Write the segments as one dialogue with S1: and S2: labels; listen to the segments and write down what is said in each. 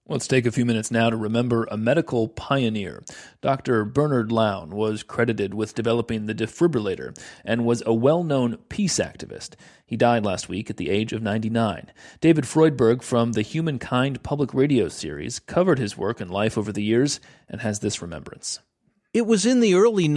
S1: Let's take a few minutes now to remember a medical pioneer. Dr. Bernard Lown was credited with developing the defibrillator and was a well-known peace activist. He died last week at the age of 99. David Freudberg from the Humankind Public Radio series covered his work and life over the years and has this remembrance.
S2: It was in the early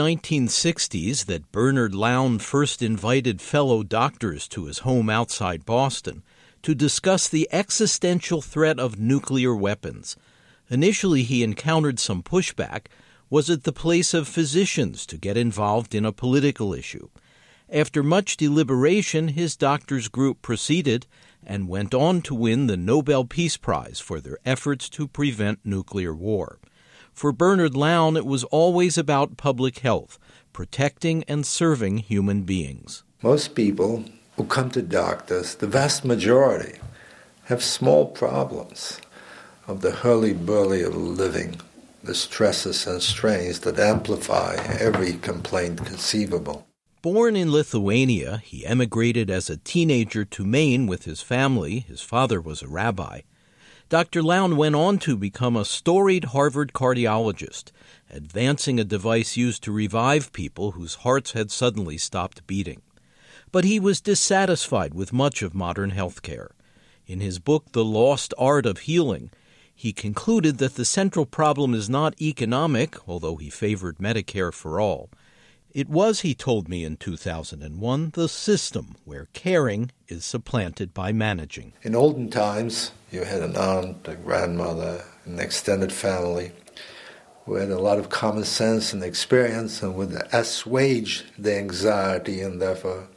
S2: 1960s that Bernard Lown first invited fellow doctors to his home outside Boston to discuss the existential threat of nuclear weapons. Initially, he encountered some pushback, was at the place of physicians to get involved in a political issue. After much deliberation, his doctors' group proceeded and went on to win the Nobel Peace Prize for their efforts to prevent nuclear war. For Bernard Lown, it was always about public health, protecting and serving human beings.
S3: Most people who come to doctors, the vast majority, have small problems of the hurly-burly of living, the stresses and strains that amplify every complaint conceivable.
S2: Born in Lithuania, he emigrated as a teenager to Maine with his family. His father was a rabbi. Dr. Lown went on to become a storied Harvard cardiologist, advancing a device used to revive people whose hearts had suddenly stopped beating. But he was dissatisfied with much of modern health care. In his book, The Lost Art of Healing, he concluded that the central problem is not economic, although he favored Medicare for all. It was, he told me in 2001, the system where caring is supplanted by managing.
S3: In olden times, you had an aunt, a grandmother, an extended family who had a lot of common sense and experience and would assuage the anxiety and therefore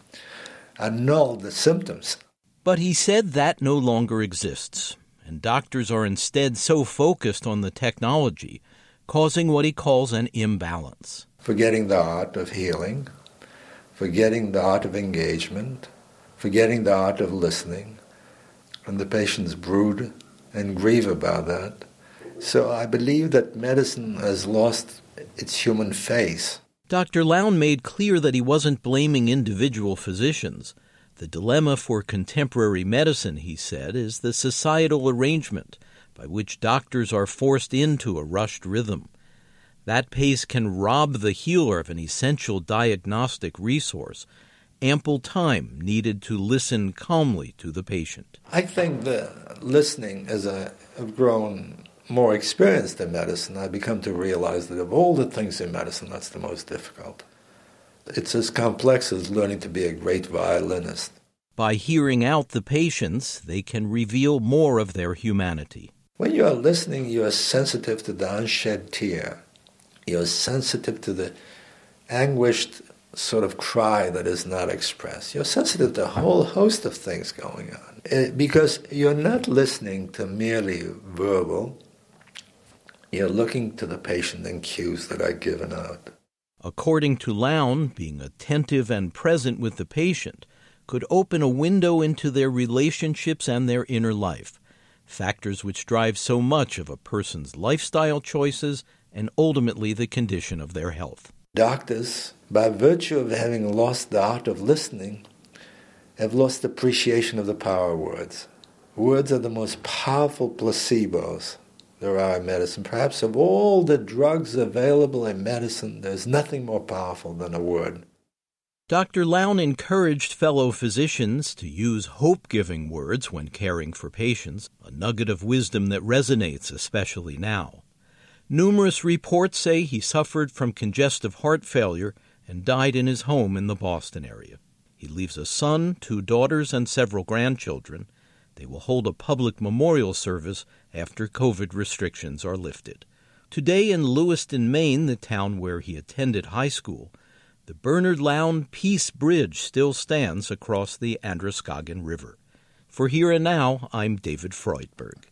S3: annul the symptoms.
S2: But he said that no longer exists, and doctors are instead so focused on the technology, causing what he calls an imbalance.
S3: Forgetting the art of healing, forgetting the art of engagement, forgetting the art of listening, and the patients brood and grieve about that. So I believe that medicine has lost its human face.
S2: Dr. Lown made clear that he wasn't blaming individual physicians. The dilemma for contemporary medicine, he said, is the societal arrangement by which doctors are forced into a rushed rhythm. That pace can rob the healer of an essential diagnostic resource, ample time needed to listen calmly to the patient.
S3: I think that listening, as I've grown more experienced in medicine, I've become to realize that of all the things in medicine, that's the most difficult. It's as complex as learning to be a great violinist.
S2: By hearing out the patients, they can reveal more of their humanity.
S3: When you are listening, you are sensitive to the unshed tear. You are sensitive to the anguished sort of cry that is not expressed. You're sensitive to a whole host of things going on. Because you're not listening to merely verbal, you're looking to the patient in cues that are given out.
S2: According to Lown, being attentive and present with the patient could open a window into their relationships and their inner life, factors which drive so much of a person's lifestyle choices and ultimately the condition of their health.
S3: Doctors, by virtue of having lost the art of listening, have lost appreciation of the power of words. Words are the most powerful placebos there are in medicine. Perhaps of all the drugs available in medicine, there's nothing more powerful than a word.
S2: Dr. Lown encouraged fellow physicians to use hope-giving words when caring for patients, a nugget of wisdom that resonates especially now. Numerous reports say he suffered from congestive heart failure and died in his home in the Boston area. He leaves a son, 2 daughters, and several grandchildren. They will hold a public memorial service after COVID restrictions are lifted. Today in Lewiston, Maine, the town where he attended high school, the Bernard Lown Peace Bridge still stands across the Androscoggin River. For Here and Now, I'm David Freudberg.